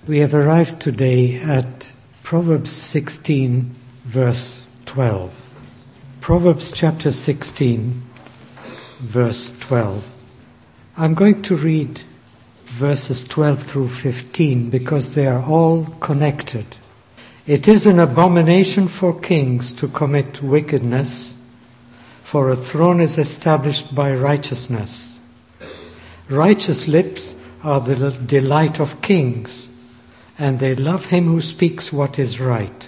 We have arrived today at Proverbs 16, verse 12. Proverbs chapter 16, verse 12. I'm going to read verses 12 through 15 because they are all connected. It is an abomination for kings to commit wickedness, for a throne is established by righteousness. Righteous lips are the delight of kings, and they love him who speaks what is right.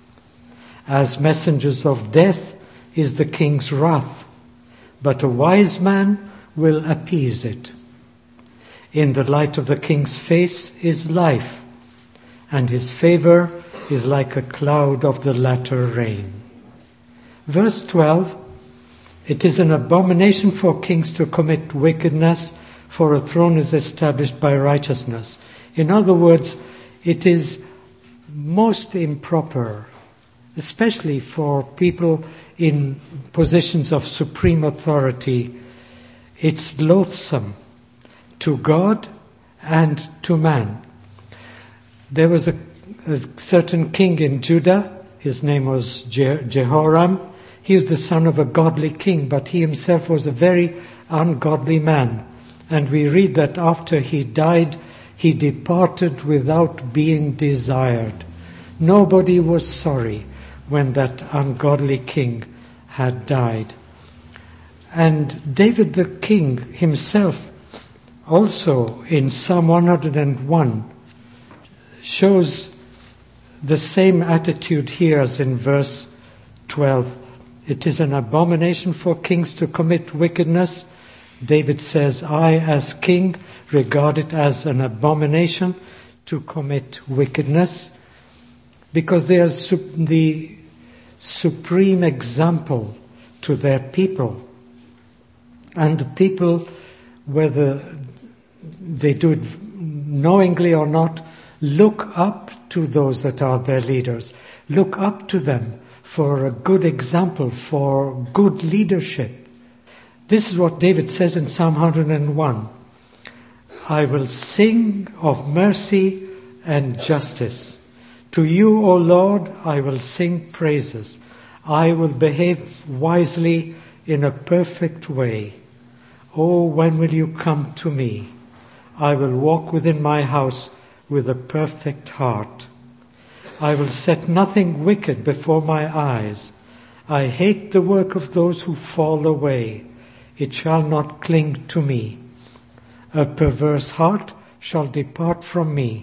As messengers of death is the king's wrath, but a wise man will appease it. In the light of the king's face is life, and his favor is like a cloud of the latter rain. Verse 12, it is an abomination for kings to commit wickedness, for a throne is established by righteousness. In other words, it is most improper, especially for people in positions of supreme authority. It's loathsome to God and to man. There was a certain king in Judah. His name was Jehoram. He was the son of a godly king, but he himself was a very ungodly man. And we read that after he died, he departed without being desired. Nobody was sorry when that ungodly king had died. And David the king himself, also in Psalm 101, shows the same attitude here as in verse 12. It is an abomination for kings to commit wickedness. David says, I as king regard it as an abomination to commit wickedness, because they are the supreme example to their people. And the people, whether they do it knowingly or not, look up to those that are their leaders. Look up to them for a good example, for good leadership. This is what David says in Psalm 101. I will sing of mercy and justice. To you, O Lord, I will sing praises. I will behave wisely in a perfect way. Oh, when will you come to me? I will walk within my house with a perfect heart. I will set nothing wicked before my eyes. I hate the work of those who fall away. It shall not cling to me. A perverse heart shall depart from me.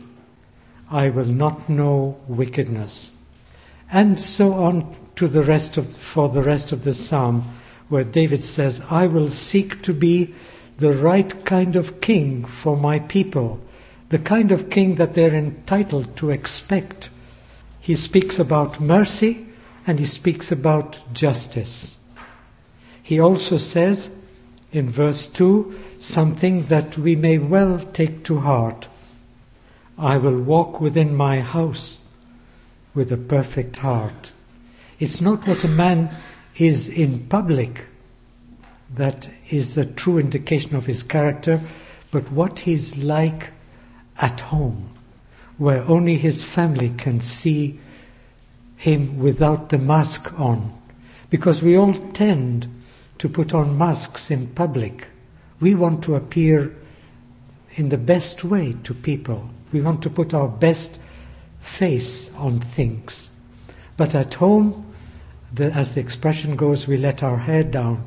I will not know wickedness. And so on to for the rest of the psalm, where David says, I will seek to be the right kind of king for my people, the kind of king that they're entitled to expect. He speaks about mercy and he speaks about justice. He also says in verse 2 something that we may well take to heart. I will walk within my house with a perfect heart. It's not what a man is in public that is the true indication of his character, but what he's like at home, where only his family can see him without the mask on. Because we all tend to put on masks in public. We want to appear in the best way to people. We want to put our best face on things. But at home, as the expression goes, we let our hair down.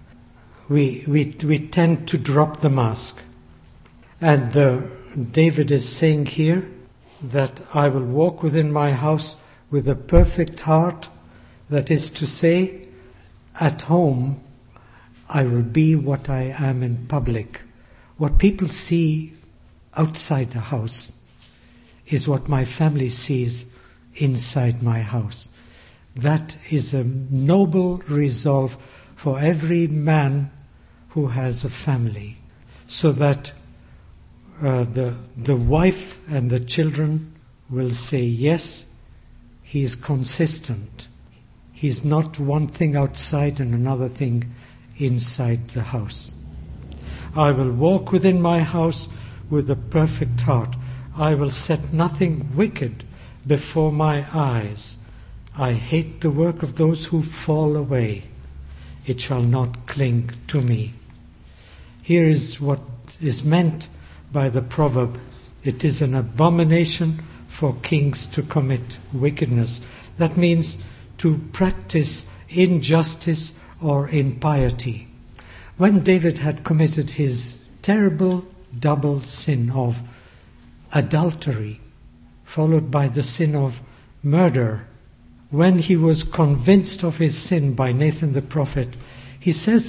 We tend to drop the mask. And David is saying here that I will walk within my house with a perfect heart. That is to say, at home, I will be what I am in public. What people see outside the house is what my family sees inside my house. That is a noble resolve for every man who has a family, so that the wife and the children will say, yes, he's consistent. He's not one thing outside and another thing inside the house. I will walk within my house with a perfect heart. I will set nothing wicked before my eyes. I hate the work of those who fall away. It shall not cling to me. Here is what is meant by the proverb. It is an abomination for kings to commit wickedness. That means to practice injustice or impiety. When David had committed his terrible double sin of adultery, followed by the sin of murder, when he was convinced of his sin by Nathan the prophet, he said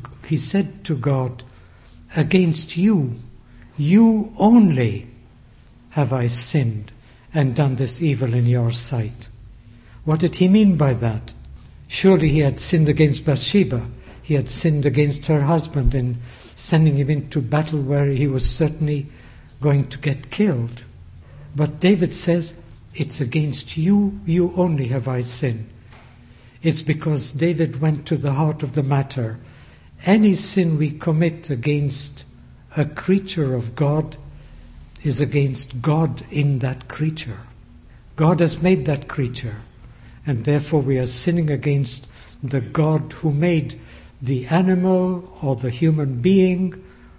to God, "Against you, you only have I sinned and done this evil in your sight." What did he mean by that? Surely he had sinned against Bathsheba. He had sinned against her husband in sending him into battle where he was certainly going to get killed. But David says, it's against you, you only have I sinned. It's because David went to the heart of the matter. Any sin we commit against a creature of God is against God in that creature. God has made that creature, and therefore we are sinning against the God who made the animal or the human being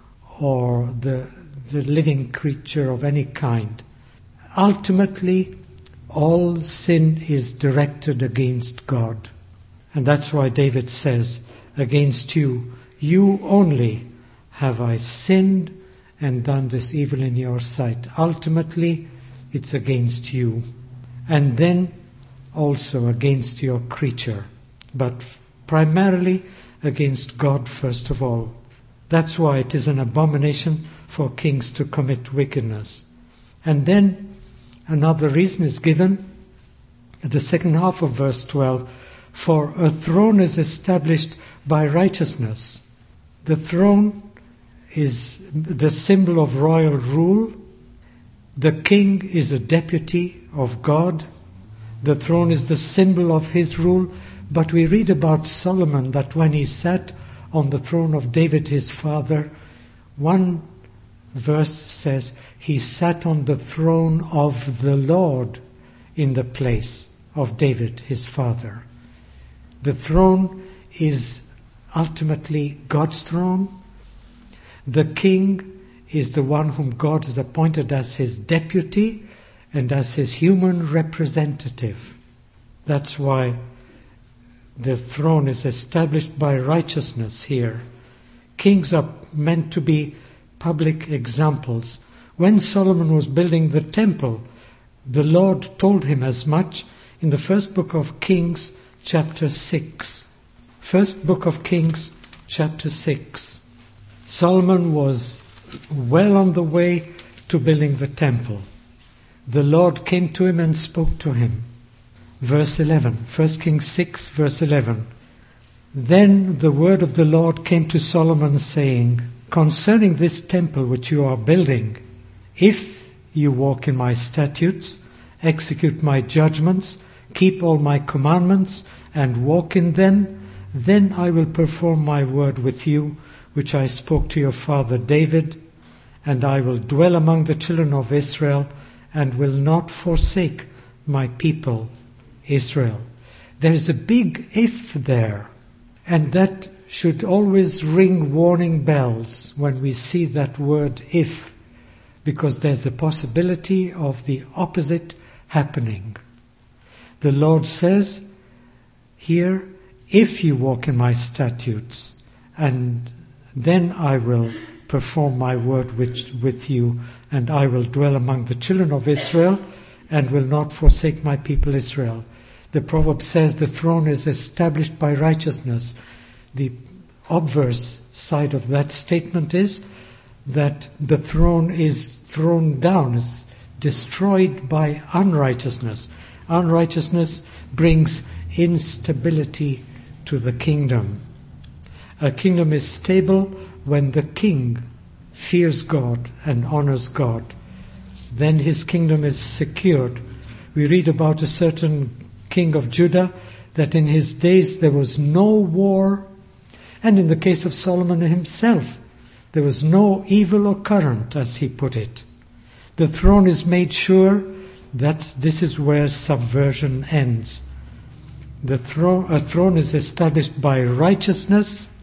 or the living creature of any kind. Ultimately, all sin is directed against God. And that's why David says, against you, you only have I sinned and done this evil in your sight. Ultimately, it's against you. And then also against your creature. But primarily against God first of all. That's why it is an abomination for kings to commit wickedness. And then another reason is given at the second half of verse 12. For a throne is established by righteousness. The throne is the symbol of royal rule. The king is a deputy of God. The throne is the symbol of his rule. But we read about Solomon that when he sat on the throne of David his father, one verse says he sat on the throne of the Lord in the place of David his father. The throne is ultimately God's throne. The king is the one whom God has appointed as his deputy and as his human representative. That's why the throne is established by righteousness here. Kings are meant to be public examples. When Solomon was building the temple, the Lord told him as much in the first book of Kings, chapter 6. First book of Kings, chapter 6. Solomon was well on the way to building the temple. The Lord came to him and spoke to him. Verse 11, 1 Kings 6, verse 11. Then the word of the Lord came to Solomon, saying, concerning this temple which you are building, if you walk in my statutes, execute my judgments, keep all my commandments, and walk in them, then I will perform my word with you, which I spoke to your father David, and I will dwell among the children of Israel, and will not forsake my people Israel. There is a big if there, and that should always ring warning bells when we see that word if, because there's the possibility of the opposite happening. The Lord says here, if you walk in my statutes, and then I will perform my word with you, and I will dwell among the children of Israel, and will not forsake my people Israel. The proverb says the throne is established by righteousness. The obverse side of that statement is that the throne is thrown down, is destroyed by unrighteousness. Unrighteousness brings instability to the kingdom. A kingdom is stable when the king fears God and honors God. Then his kingdom is secured. We read about a certain king of Judah, that in his days there was no war, and in the case of Solomon himself, there was no evil occurrent, as he put it. The throne is made sure that this is where subversion ends. A throne is established by righteousness,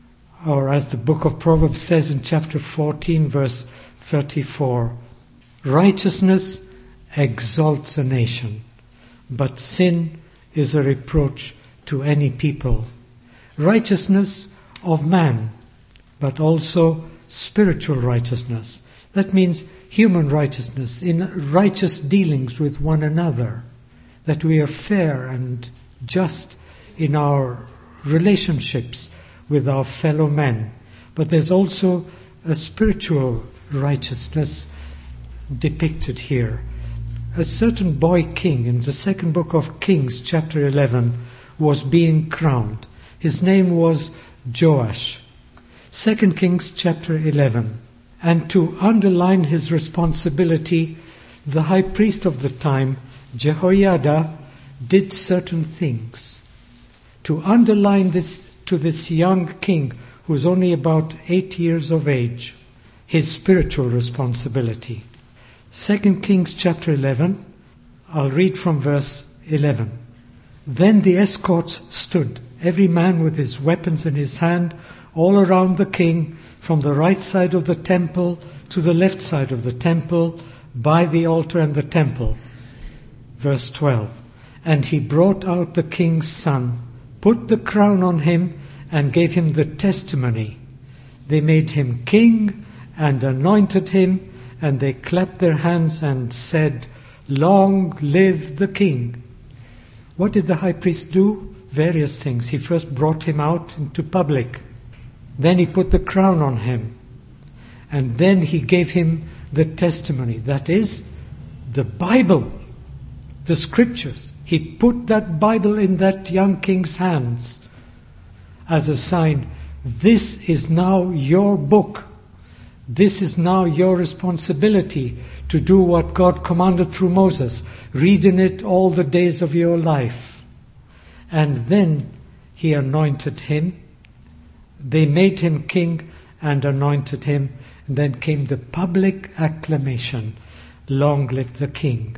or as the book of Proverbs says in chapter 14, verse 34, righteousness exalts a nation, but sin is a reproach to any people. Righteousness of man, but also spiritual righteousness. That means human righteousness in righteous dealings with one another, that we are fair and just in our relationships with our fellow men. But there's also a spiritual righteousness depicted here. A certain boy king in the second book of Kings, chapter 11, was being crowned. His name was Joash. 2 Kings chapter 11. And to underline his responsibility, the high priest of the time, Jehoiada, did certain things. To underline this to this young king, who was only about 8 years of age, his spiritual responsibility. 2 Kings chapter 11, I'll read from verse 11. Then the escorts stood, every man with his weapons in his hand, all around the king, from the right side of the temple to the left side of the temple, by the altar and the temple. Verse 12. And he brought out the king's son, put the crown on him, and gave him the testimony. They made him king and anointed him, and they clapped their hands and said, Long live the king. What did the high priest do? Various things. He first brought him out into public. Then he put the crown on him. And then he gave him the testimony. That is, the Bible, the scriptures. He put that Bible in that young king's hands as a sign. This is now your book. This is now your responsibility to do what God commanded through Moses. Read in it all the days of your life. And then he anointed him. They made him king and anointed him. And then came the public acclamation, Long live the king.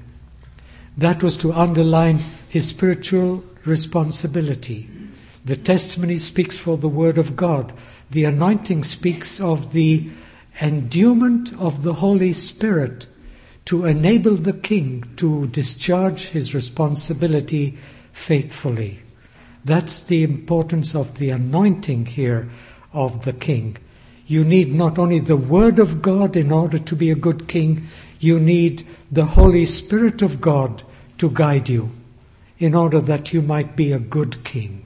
That was to underline his spiritual responsibility. The testimony speaks for the word of God. The anointing speaks of the endowment of the Holy Spirit to enable the king to discharge his responsibility faithfully. That's the importance of the anointing here of the king. You need not only the word of God in order to be a good king, you need the Holy Spirit of God to guide you in order that you might be a good king.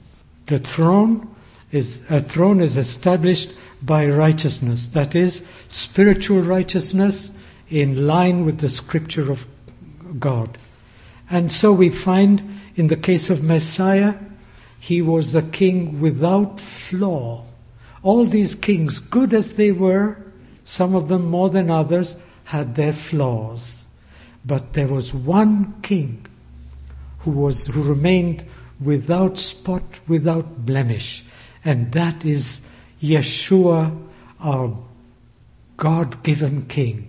A throne is established by righteousness, that is, spiritual righteousness in line with the scripture of God. And so we find in the case of Messiah, he was a king without flaw. All these kings, good as they were, some of them more than others, had their flaws. But there was one king who remained without spot, without blemish, and that is Yeshua, our God-given King.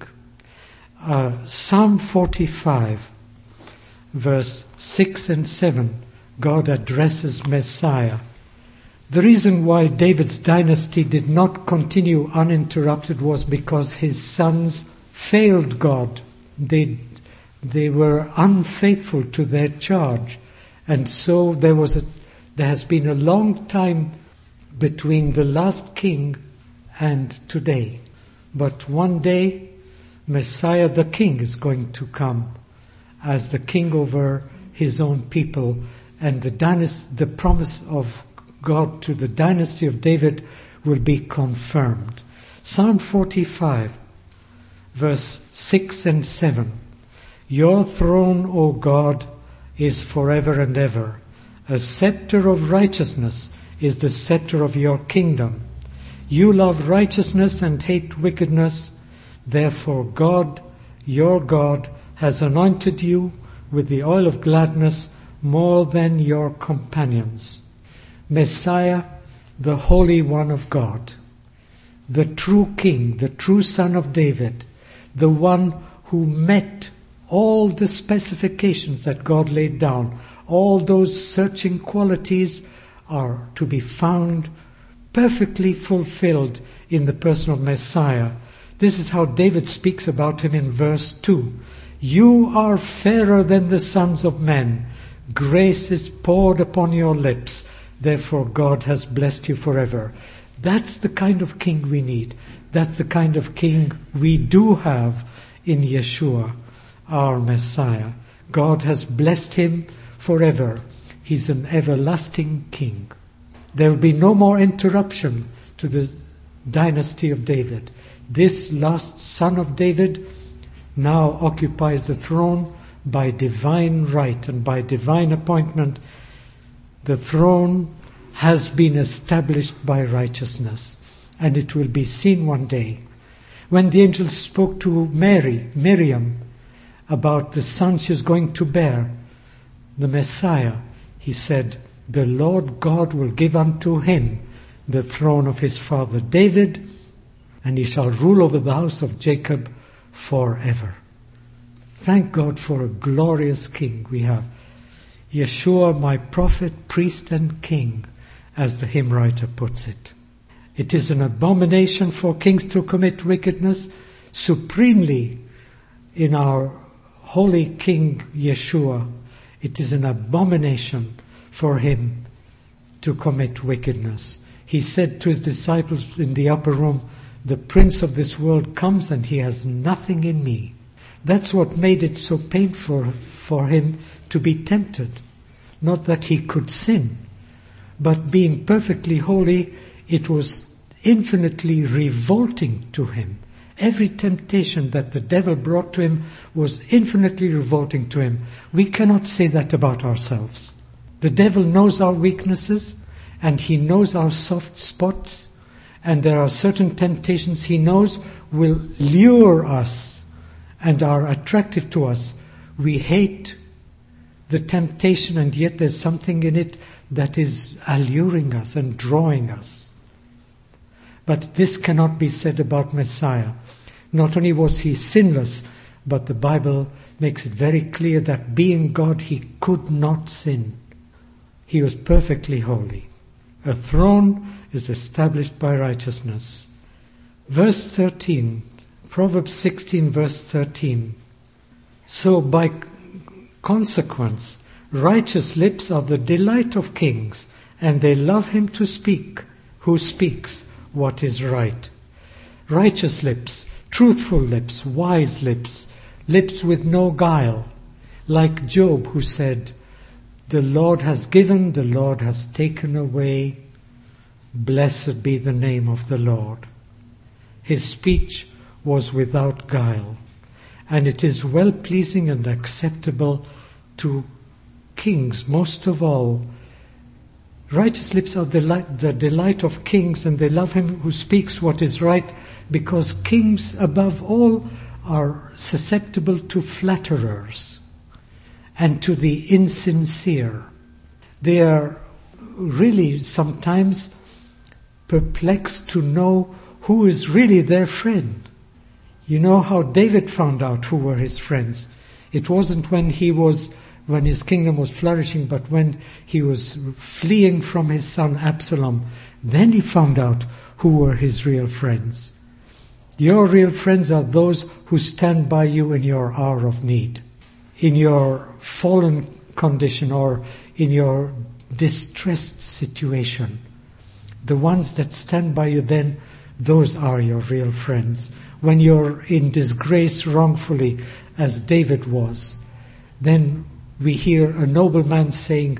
Psalm 45, verse 6 and 7, God addresses Messiah. The reason why David's dynasty did not continue uninterrupted was because his sons failed God. They were unfaithful to their charge. And so there has been a long time between the last king and today. But one day, Messiah the king is going to come as the king over his own people, and the promise of God to the dynasty of David will be confirmed. Psalm 45, verse 6 and 7. Your throne, O God, is forever and ever. A scepter of righteousness is the scepter of your kingdom. You love righteousness and hate wickedness. Therefore God, your God, has anointed you with the oil of gladness more than your companions. Messiah, the Holy One of God, the true King, the true Son of David, the one who met all the specifications that God laid down. All those searching qualities are to be found perfectly fulfilled in the person of Messiah. This is how David speaks about him in verse 2. You are fairer than the sons of men. Grace is poured upon your lips. Therefore God has blessed you forever. That's the kind of king we need. That's the kind of king we do have in Yeshua, our Messiah. God has blessed him forever. He's an everlasting king. There will be no more interruption to the dynasty of David. This last son of David now occupies the throne by divine right and by divine appointment. The throne has been established by righteousness, and it will be seen one day. When the angel spoke to Miriam, about the son she's going to bear, the Messiah, he said, the Lord God will give unto him the throne of his father David, and he shall rule over the house of Jacob forever. Thank God for a glorious king we have. Yeshua, my prophet, priest, and king, as the hymn writer puts it. It is an abomination for kings to commit wickedness. Supremely in our holy King Yeshua, it is an abomination for him to commit wickedness. He said to his disciples in the upper room, the prince of this world comes and he has nothing in me. That's what made it so painful for him to be tempted. Not that he could sin, but being perfectly holy, it was infinitely revolting to him. Every temptation that the devil brought to him was infinitely revolting to him. We cannot say that about ourselves. The devil knows our weaknesses, and he knows our soft spots, and there are certain temptations he knows will lure us and are attractive to us. We hate the temptation, and yet there's something in it that is alluring us and drawing us. But this cannot be said about Messiah. Not only was he sinless, but the Bible makes it very clear that being God, he could not sin. He was perfectly holy. A throne is established by righteousness. Verse 13, Proverbs 16, verse 13. So by consequence, righteous lips are the delight of kings, and they love him to speak, who speaks what is right. Righteous lips, truthful lips, wise lips, lips with no guile, like Job, who said, the Lord has given, the Lord has taken away. Blessed be the name of the Lord. His speech was without guile, and it is well-pleasing and acceptable to kings most of all. Righteous lips are the delight of kings, and they love him who speaks what is right, because kings above all are susceptible to flatterers and to the insincere. They are really sometimes perplexed to know who is really their friend. You know how David found out who were his friends. It wasn't when his kingdom was flourishing, but when he was fleeing from his son Absalom. Then he found out who were his real friends. Your real friends are those who stand by you in your hour of need, in your fallen condition, or in your distressed situation. The ones that stand by you then, those are your real friends. When you're in disgrace wrongfully, as David was, then we hear a nobleman saying,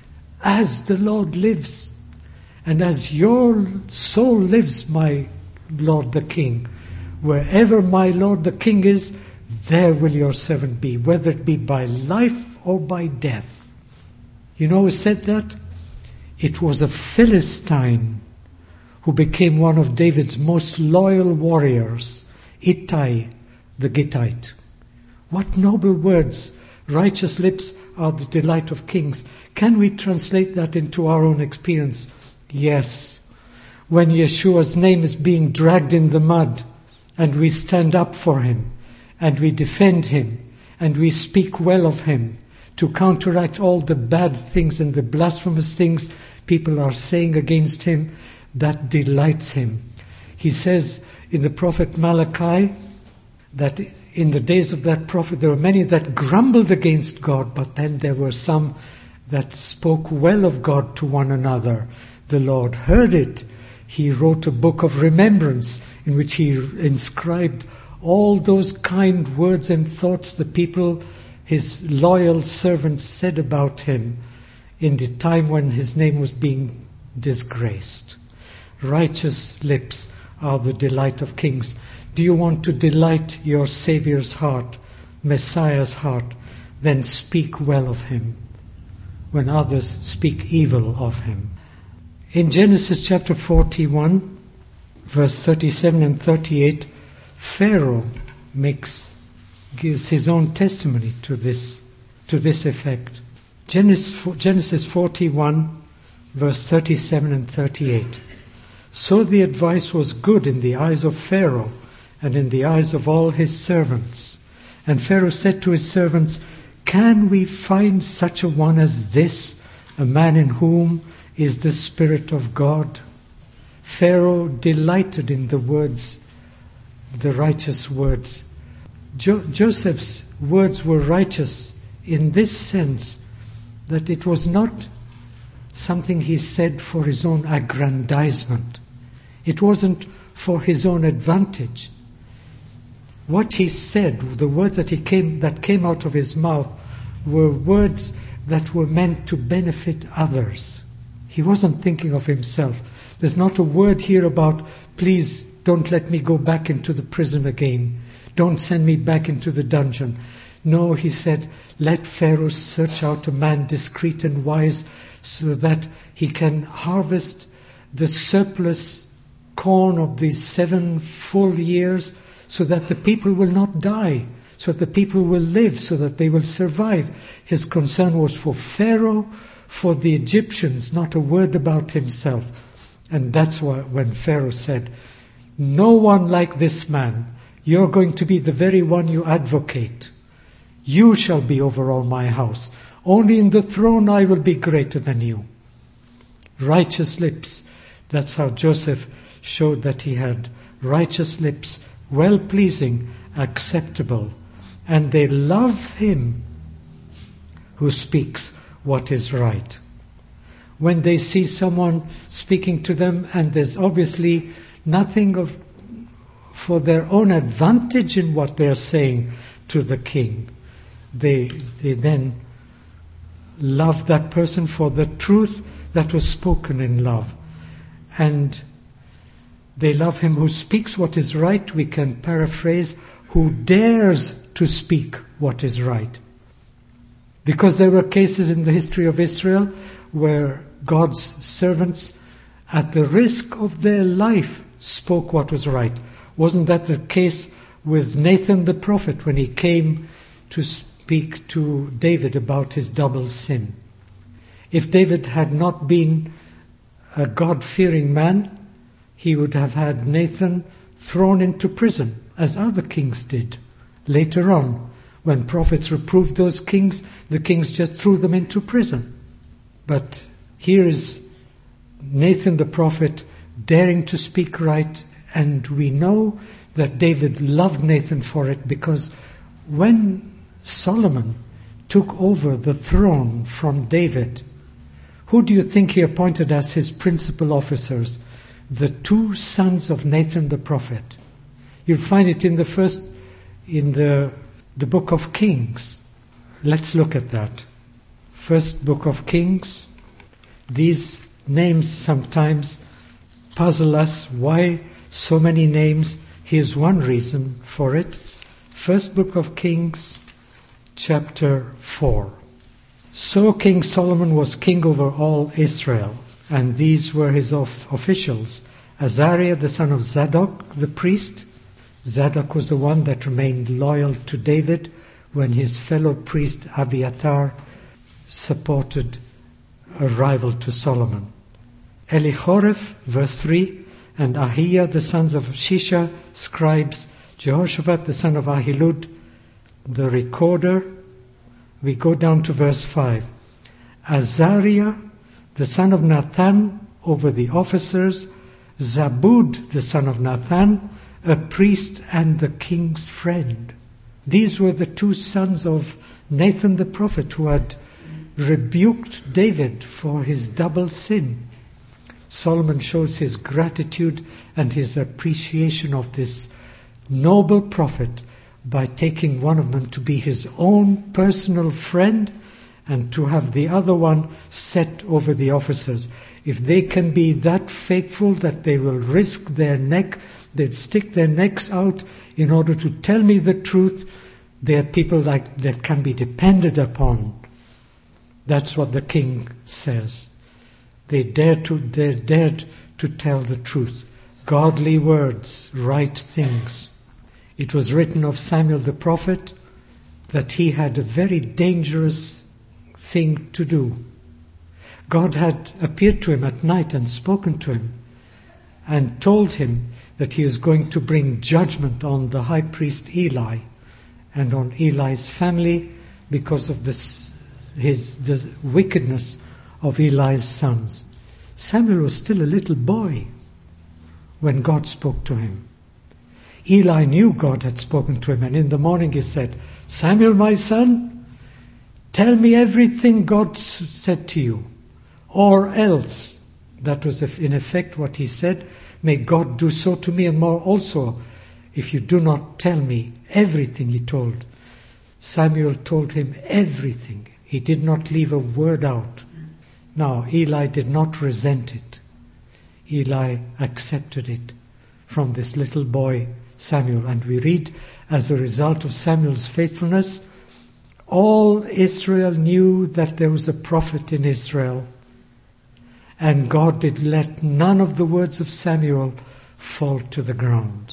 as the Lord lives, and as your soul lives, my Lord the King, wherever my Lord the King is, there will your servant be, whether it be by life or by death. You know who said that? It was a Philistine who became one of David's most loyal warriors, Ittai the Gittite. What noble words! Righteous lips are the delight of kings. Can we translate that into our own experience? Yes. When Yeshua's name is being dragged in the mud and we stand up for him, and we defend him, and we speak well of him to counteract all the bad things and the blasphemous things people are saying against him, that delights him. He says in the prophet Malachi that in the days of that prophet there were many that grumbled against God, but then there were some that spoke well of God to one another. The Lord heard it. He wrote a book of remembrance in which he inscribed all those kind words and thoughts the people, his loyal servants, said about him in the time when his name was being disgraced. Righteous lips are the delight of kings. Do you want to delight your Saviour's heart, Messiah's heart? Then speak well of him when others speak evil of him. In Genesis chapter 41, verse 37 and 38, Pharaoh gives his own testimony to this effect. Genesis 41, verse 37 and 38. So the advice was good in the eyes of Pharaoh and in the eyes of all his servants. And Pharaoh said to his servants, "Can we find such a one as this, a man in whom is the Spirit of God?" Pharaoh delighted in the words, the righteous words. Joseph's words were righteous in this sense that it was not something he said for his own aggrandizement. It wasn't for his own advantage. What he said, the words that came out of his mouth, were words that were meant to benefit others. He wasn't thinking of himself. There's not a word here about, please don't let me go back into the prison again. Don't send me back into the dungeon. No, he said, let Pharaoh search out a man discreet and wise so that he can harvest the surplus corn of these 7 full years so that the people will not die, so that the people will live, so that they will survive. His concern was for Pharaoh, for the Egyptians, not a word about himself. And that's why when Pharaoh said, "No one like this man, you're going to be the very one you advocate. You shall be over all my house. Only in the throne I will be greater than you." Righteous lips. That's how Joseph showed that he had righteous lips, well-pleasing, acceptable. And they love him who speaks what is right. When they see someone speaking to them and there's obviously nothing for their own advantage in what they're saying to the king, they then love that person for the truth that was spoken in love. And they love him who speaks what is right. We can paraphrase, who dares to speak what is right. Because there were cases in the history of Israel where God's servants, at the risk of their life, spoke what was right. Wasn't that the case with Nathan the prophet when he came to speak to David about his double sin? If David had not been a God-fearing man, he would have had Nathan thrown into prison, as other kings did. Later on, when prophets reproved those kings, the kings just threw them into prison. But here is Nathan the prophet daring to speak right, and we know that David loved Nathan for it, because when Solomon took over the throne from David, who do you think he appointed as his principal officers? The 2 sons of Nathan the prophet. You'll find it in the book of Kings. Let's look at that. First book of Kings. These names sometimes puzzle us. Why so many names? Here's one reason for it. First book of Kings, chapter 4. So King Solomon was king over all Israel, and these were his officials: Azariah the son of Zadok the priest. Zadok was the one that remained loyal to David when his fellow priest Abiathar supported a rival to Solomon. Elichoreph, verse 3, and Ahiah the sons of Shisha, scribes, Jehoshaphat the son of Ahilud, the recorder. We go down to verse 5. Azariah the son of Nathan over the officers, Zabud the son of Nathan, a priest and the king's friend. These were the two sons of Nathan the prophet who had rebuked David for his double sin. Solomon shows his gratitude and his appreciation of this noble prophet by taking one of them to be his own personal friend and to have the other one set over the officers. If they can be that faithful that they will risk their neck, they'd stick their necks out in order to tell me the truth, they are people that can be depended upon. That's what the king says. They dared to tell the truth. Godly words, right things. It was written of Samuel the prophet that he had a very dangerous thing to do. God had appeared to him at night and spoken to him and told him that he was going to bring judgment on the high priest Eli and on Eli's family because of the wickedness of Eli's sons. Samuel was still a little boy when God spoke to him. Eli knew God had spoken to him, and in the morning he said, "Samuel, my son, tell me everything God said to you, or else," that was in effect what he said, "may God do so to me and more also, if you do not tell me everything," he told. Samuel told him everything. He did not leave a word out. Now, Eli did not resent it. Eli accepted it from this little boy, Samuel. And we read, as a result of Samuel's faithfulness, all Israel knew that there was a prophet in Israel, and God did let none of the words of Samuel fall to the ground.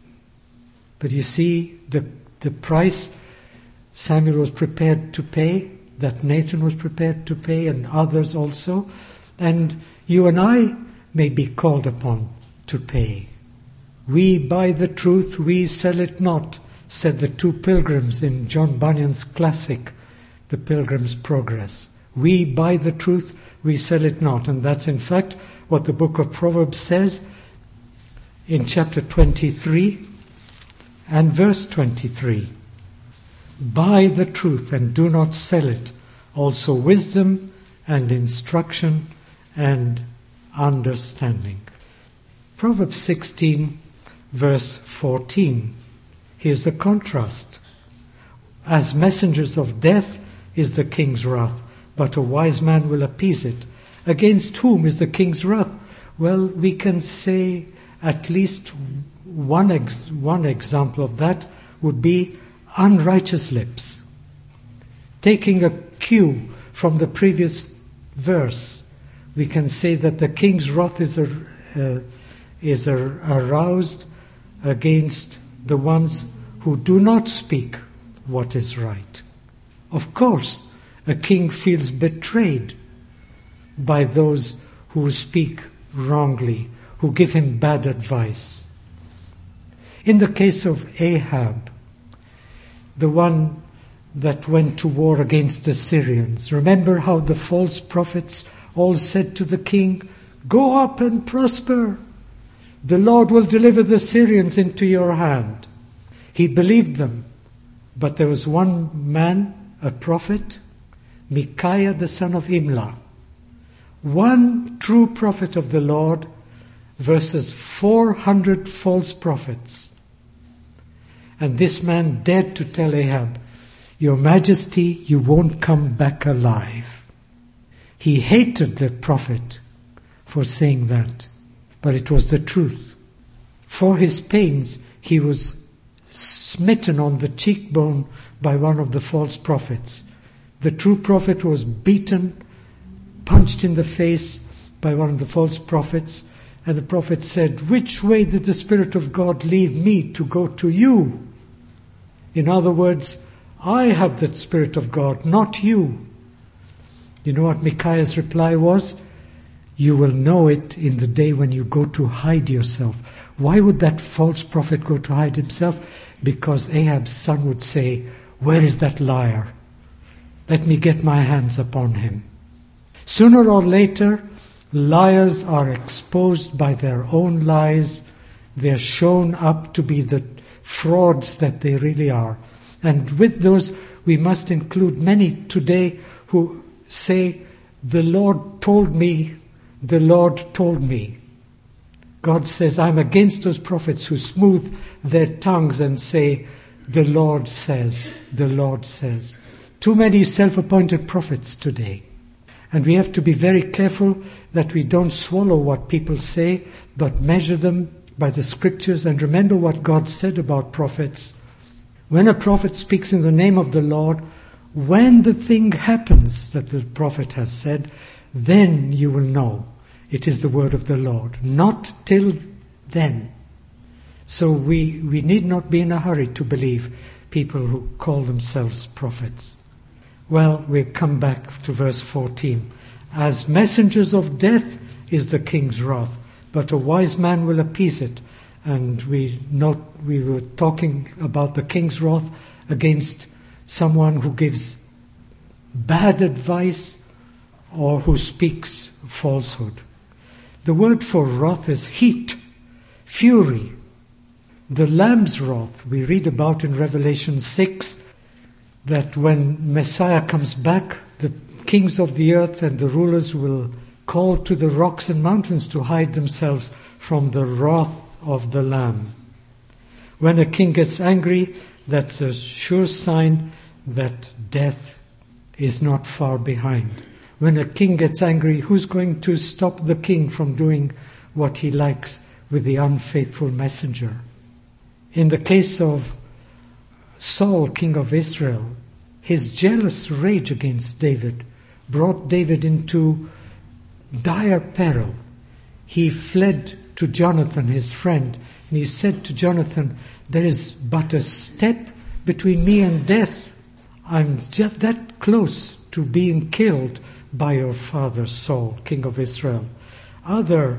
But you see, the price Samuel was prepared to pay, that Nathan was prepared to pay, and others also, and you and I may be called upon to pay. "We buy the truth, we sell it not," said the two pilgrims in John Bunyan's classic, The Pilgrim's Progress. We buy the truth, we sell it not. And that's in fact what the book of Proverbs says in chapter 23 and verse 23. "Buy the truth and do not sell it, also wisdom and instruction and understanding." Proverbs 16 verse 14. Here's the contrast. "As messengers of death is the king's wrath, but a wise man will appease it." Against whom is the king's wrath? Well, we can say at least one example of that would be unrighteous lips. Taking a cue from the previous verse, we can say that the king's wrath is aroused against the ones who do not speak what is right. Of course, a king feels betrayed by those who speak wrongly, who give him bad advice. In the case of Ahab, the one that went to war against the Syrians, remember how the false prophets all said to the king, "Go up and prosper. The Lord will deliver the Syrians into your hand." He believed them, but there was one man, a prophet, Micaiah the son of Imlah, one true prophet of the Lord versus 400 false prophets. And this man dared to tell Ahab, "Your Majesty, you won't come back alive." He hated the prophet for saying that, but it was the truth. For his pains, he was smitten on the cheekbone by one of the false prophets. The true prophet was beaten, punched in the face by one of the false prophets, and the prophet said, "Which way did the Spirit of God lead me to go to you?" In other words, I have the Spirit of God, not you. You know what Micaiah's reply was? "You will know it in the day when you go to hide yourself, Why would that false prophet go to hide himself? Because Ahab's son would say, "Where is that liar? Let me get my hands upon him." Sooner or later, liars are exposed by their own lies. They're shown up to be the frauds that they really are. And with those, we must include many today who say, "The Lord told me, the Lord told me." God says, I'm against those prophets who smooth their tongues and say, "The Lord says, the Lord says." Too many self-appointed prophets today. And we have to be very careful that we don't swallow what people say, but measure them by the scriptures and remember what God said about prophets. When a prophet speaks in the name of the Lord, when the thing happens that the prophet has said, then you will know it is the word of the Lord. Not till then. So we need not be in a hurry to believe people who call themselves prophets. Well, we come back to verse 14. As messengers of death is the king's wrath, but a wise man will appease it. And we were talking about the king's wrath against someone who gives bad advice or who speaks falsehood. The word for wrath is heat, fury. The Lamb's wrath we read about in Revelation 6, that when Messiah comes back, the kings of the earth and the rulers will call to the rocks and mountains to hide themselves from the wrath of the Lamb. When a king gets angry, that's a sure sign that death is not far behind. When a king gets angry, who's going to stop the king from doing what he likes with the unfaithful messenger? In the case of Saul, king of Israel, his jealous rage against David brought David into dire peril. He fled to Jonathan, his friend, and he said to Jonathan, "There is but a step between me and death. I'm just that close to being killed by your father Saul, king of Israel." Other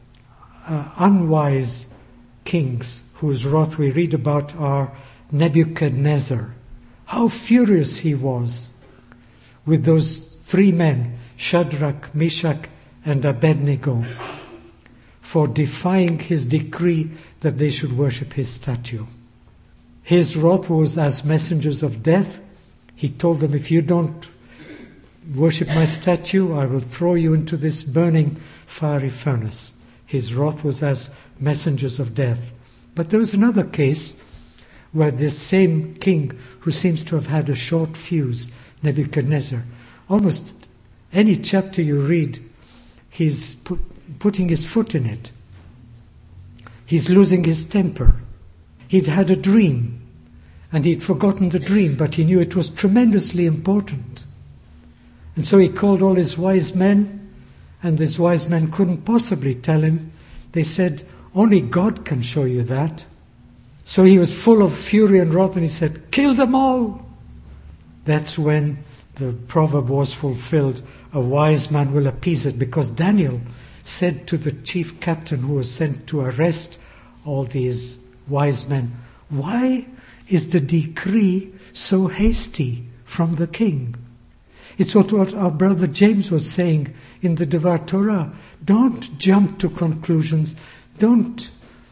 unwise kings whose wrath we read about are Nebuchadnezzar. How furious he was with those three men, Shadrach, Meshach, and Abednego, for defying his decree that they should worship his statue. His wrath was as messengers of death. He told them, "If you don't worship my statue, I will throw you into this burning fiery furnace." His wrath was as messengers of death. But there was another case where this same king, who seems to have had a short fuse, Nebuchadnezzar, almost any chapter you read, he's putting his foot in it. He's losing his temper. He'd had a dream, and he'd forgotten the dream, but he knew it was tremendously important. And so he called all his wise men, and his wise men couldn't possibly tell him. They said, "Only God can show you that." So he was full of fury and wrath, and he said, "Kill them all." That's when the proverb was fulfilled, "A wise man will appease it," because Daniel said to the chief captain who was sent to arrest all these wise men, "Why is the decree so hasty from the king?" It's what our brother James was saying in the Devar Torah. Don't jump to conclusions. Don't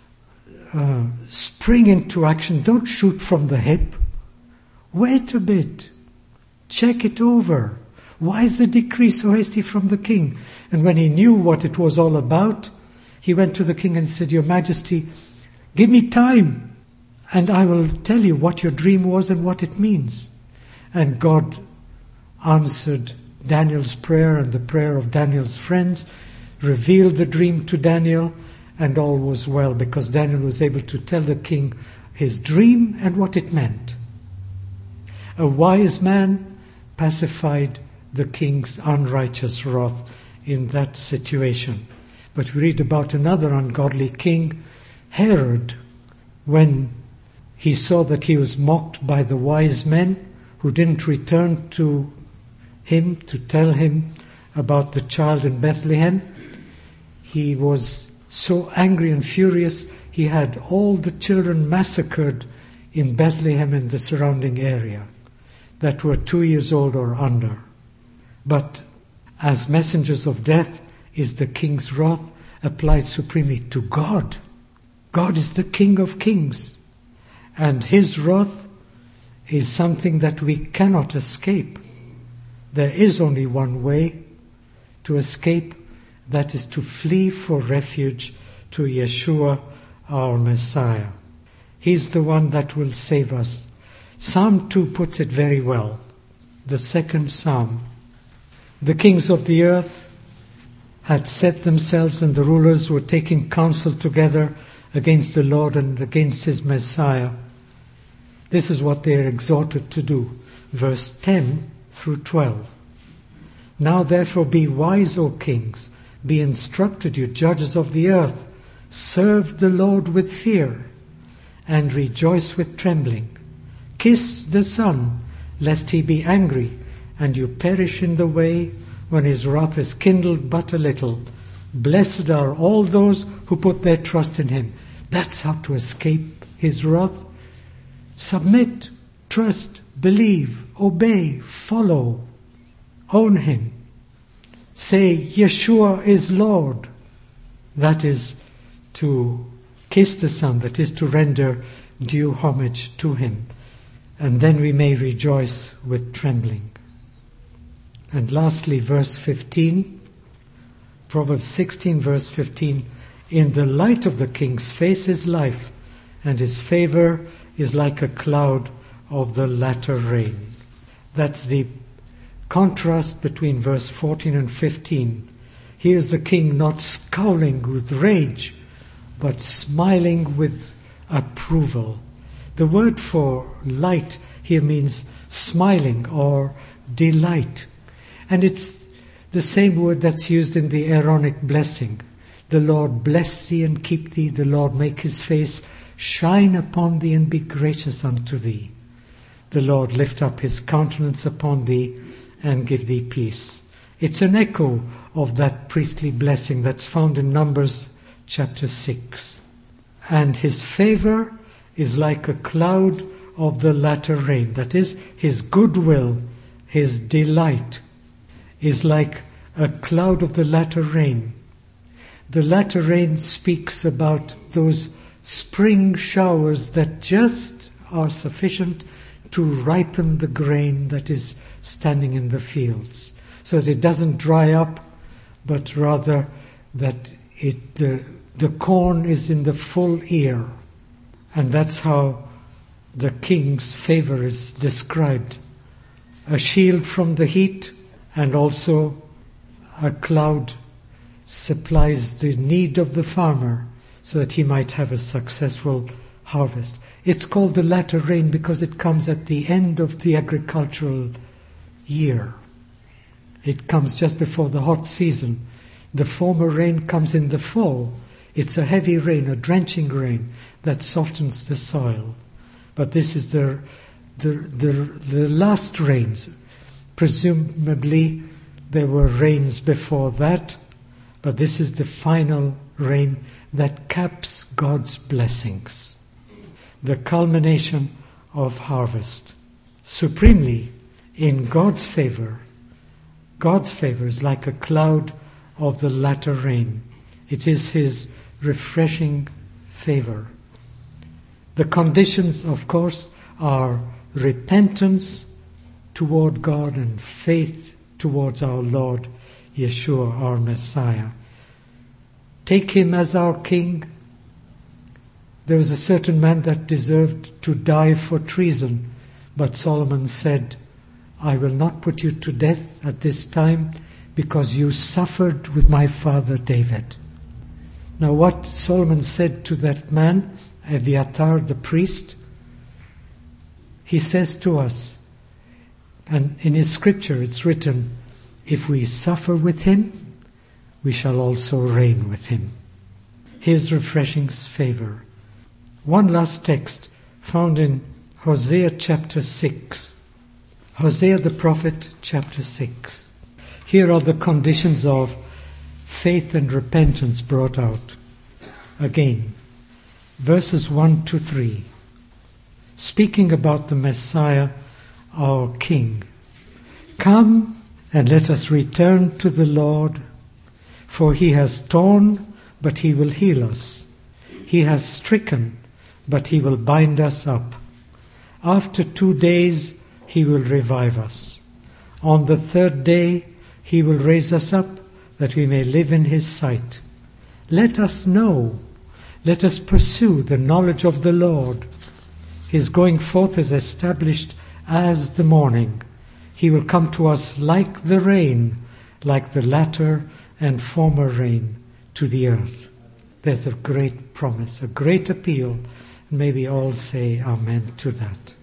spring into action. Don't shoot from the hip. Wait a bit. Check it over. Why is the decree so hasty from the king? And when he knew what it was all about, he went to the king and said, "Your Majesty, give me time, and I will tell you what your dream was and what it means." And God answered Daniel's prayer and the prayer of Daniel's friends, revealed the dream to Daniel, and all was well, because Daniel was able to tell the king his dream and what it meant. A wise man pacified the king's unrighteous wrath in that situation. But we read about another ungodly king, Herod, when he saw that he was mocked by the wise men who didn't return to him to tell him about the child in Bethlehem. He was so angry and furious, he had all the children massacred in Bethlehem and the surrounding area that were 2 years old or under. But as messengers of death is the king's wrath applied supremely to God. God is the King of Kings, and his wrath is something that we cannot escape. There is only one way to escape, that is to flee for refuge to Yeshua, our Messiah. He's the one that will save us. Psalm 2 puts it very well. The second Psalm. The kings of the earth had set themselves, and the rulers were taking counsel together against the Lord and against his Messiah. This is what they are exhorted to do. Verse 10 through 12. Now therefore be wise, O kings, be instructed, you judges of the earth. Serve the Lord with fear, and rejoice with trembling. Kiss the Son, lest he be angry, and you perish in the way, when his wrath is kindled but a little. Blessed are all those who put their trust in him. That's how to escape his wrath. Submit, trust, believe, obey, follow, own him. Say, Yeshua is Lord. That is to kiss the Son, that is to render due homage to him. And then we may rejoice with trembling. And lastly, verse 15, Proverbs 16, verse 15, in the light of the king's face is life, and his favor is like a cloud of the latter rain. That's the contrast between verse 14 and 15. Here's the king not scowling with rage, but smiling with approval. The word for light here means smiling or delight. And it's the same word that's used in the Aaronic blessing. The Lord bless thee and keep thee. The Lord make his face shine upon thee and be gracious unto thee. The Lord lift up his countenance upon thee and give thee peace. It's an echo of that priestly blessing that's found in Numbers chapter 6. And his favor is like a cloud of the latter rain. That is, his goodwill, his delight is like a cloud of the latter rain. The latter rain speaks about those spring showers that just are sufficient to ripen the grain that is standing in the fields, so that it doesn't dry up, but rather that the corn is in the full ear. And that's how the king's favor is described. A shield from the heat, and also a cloud supplies the need of the farmer so that he might have a successful harvest. It's called the latter rain because it comes at the end of the agricultural year. It comes just before the hot season. The former rain comes in the fall. It's a heavy rain, a drenching rain that softens the soil. But this is the last rains. Presumably there were rains before that, but this is the final rain that caps God's blessings. The culmination of harvest. Supremely, in God's favor is like a cloud of the latter rain. It is his refreshing favor. The conditions, of course, are repentance toward God and faith towards our Lord Yeshua, our Messiah. Take him as our king. There was a certain man that deserved to die for treason, but Solomon said, I will not put you to death at this time because you suffered with my father David. Now what Solomon said to that man, Abiathar the priest, he says to us, and in his scripture it's written, if we suffer with him, we shall also reign with him. His refreshing favor. One last text found in Hosea chapter 6. Hosea the prophet chapter 6. Here are the conditions of faith and repentance brought out. Again, verses 1 to 3, speaking about the Messiah, our King. Come and let us return to the Lord, for he has torn, but he will heal us. He has stricken, but he will bind us up. After 2 days, he will revive us. On the 3rd day, he will raise us up, that we may live in his sight. Let us know, let us pursue the knowledge of the Lord. His going forth is established as the morning. He will come to us like the rain, like the latter and former rain to the earth. There's a great promise, a great appeal. May we all say amen to that.